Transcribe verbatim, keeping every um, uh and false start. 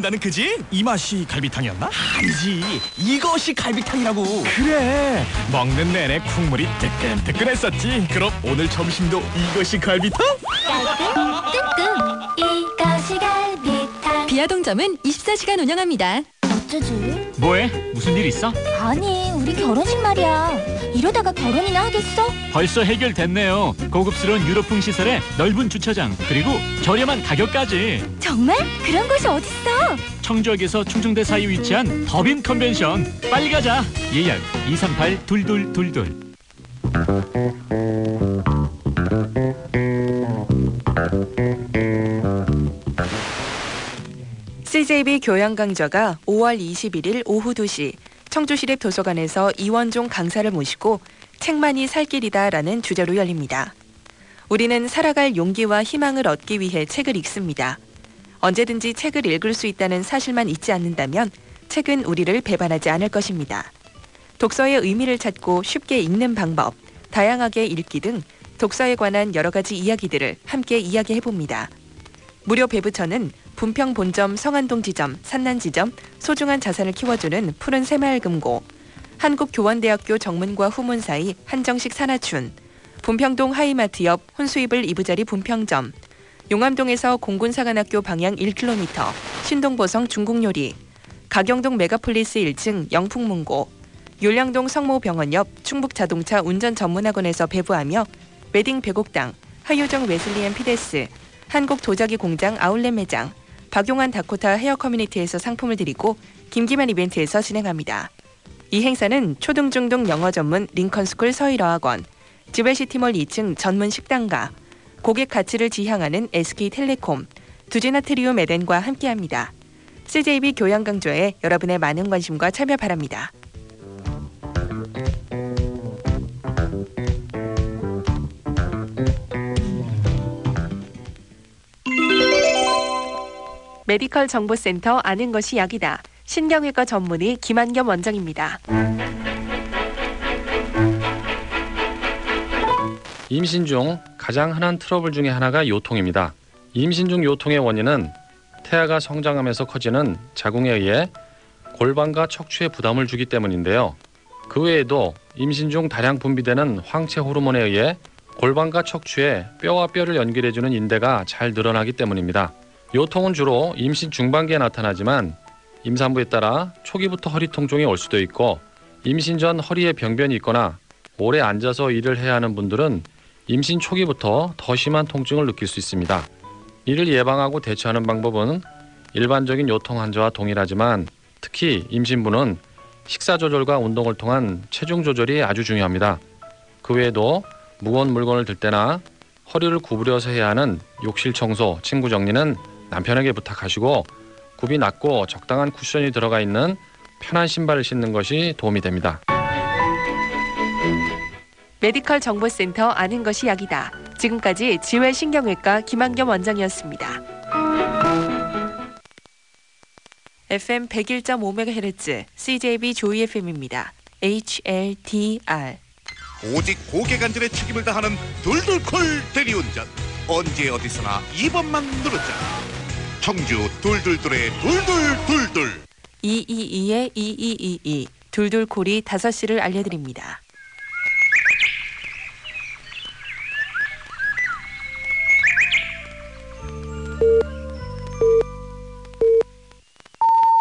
맛있다는 그지? 이 맛이 갈비탕이었나? 아니지, 이것이 갈비탕이라고. 그래, 먹는 내내 국물이 뜨끈뜨끈했었지. 그럼 오늘 점심도 이것이 갈비탕? 뜨끔 이것이 갈비탕. 비아동점은 이십사 시간 운영합니다. 어쩌지? 뭐해? 무슨 일 있어? 아니, 우리 결혼식 말이야. 이러다가 결혼이나 하겠어? 벌써 해결됐네요. 고급스러운 유럽풍 시설에 넓은 주차장, 그리고 저렴한 가격까지. 정말? 그런 곳이 어딨어? 청주역에서 충청대 사이 위치한 더빈 컨벤션. 빨리 가자. 예약 이삼팔 이이이이. 씨제이비 교양 강좌가 오월 이십일일 오후 두 시 청주시립 도서관에서 이원종 강사를 모시고 책만이 살 길이다라는 주제로 열립니다. 우리는 살아갈 용기와 희망을 얻기 위해 책을 읽습니다. 언제든지 책을 읽을 수 있다는 사실만 잊지 않는다면 책은 우리를 배반하지 않을 것입니다. 독서의 의미를 찾고 쉽게 읽는 방법, 다양하게 읽기 등 독서에 관한 여러 가지 이야기들을 함께 이야기해봅니다. 무료 배부처는 분평 본점 성안동 지점, 산난 지점, 소중한 자산을 키워주는 푸른 새마을금고, 한국교원대학교 정문과 후문 사이 한정식 산하춘, 분평동 하이마트 옆 혼수이불 이부자리 분평점, 용암동에서 공군사관학교 방향 일 킬로미터 신동보성 중국요리, 가경동 메가폴리스 일 층 영풍문고, 율량동 성모병원 옆 충북자동차 운전전문학원에서 배부하며 웨딩 백옥당, 하유정 웨슬리안 피데스, 한국도자기 공장 아울렛 매장, 박용환 다코타 헤어 커뮤니티에서 상품을 드리고 김기만 이벤트에서 진행합니다. 이 행사는 초등중등 영어 전문 링컨스쿨 서일어학원, 지벨시티몰 이 층 전문 식당가, 고객 가치를 지향하는 에스케이텔레콤, 두지나트리움 에덴과 함께합니다. 씨제이비 교양 강좌에 여러분의 많은 관심과 참여 바랍니다. 메디컬 정보센터 아는 것이 약이다. 신경외과 전문의 김한겸 원장입니다. 임신 중 가장 흔한 트러블 중에 하나가 요통입니다. 임신 중 요통의 원인은 태아가 성장하면서 커지는 자궁에 의해 골반과 척추에 부담을 주기 때문인데요. 그 외에도 임신 중 다량 분비되는 황체 호르몬에 의해 골반과 척추에 뼈와 뼈를 연결해주는 인대가 잘 늘어나기 때문입니다. 요통은 주로 임신 중반기에 나타나지만 임산부에 따라 초기부터 허리 통증이 올 수도 있고, 임신 전 허리에 병변이 있거나 오래 앉아서 일을 해야 하는 분들은 임신 초기부터 더 심한 통증을 느낄 수 있습니다. 이를 예방하고 대처하는 방법은 일반적인 요통 환자와 동일하지만 특히 임신부는 식사 조절과 운동을 통한 체중 조절이 아주 중요합니다. 그 외에도 무거운 물건을 들 때나 허리를 구부려서 해야 하는 욕실 청소, 침구 정리는 남편에게 부탁하시고, 굽이 낮고 적당한 쿠션이 들어가 있는 편한 신발을 신는 것이 도움이 됩니다. 메디컬 정보센터 아는 것이 약이다. 지금까지 지웰신경외과 김한겸 원장이었습니다. 에프엠 백일 점 오 메가헤르츠 씨제이비 조이 에프엠입니다. 에이치엘티알. 오직 고객안전에 책임을 다하는 둘둘콜 대리운전. 언제 어디서나 이 번만 누르자. 청주 둘둘둘의 둘둘둘둘. 이이이의 이이이이. 둘둘콜이 다섯 시를 알려드립니다.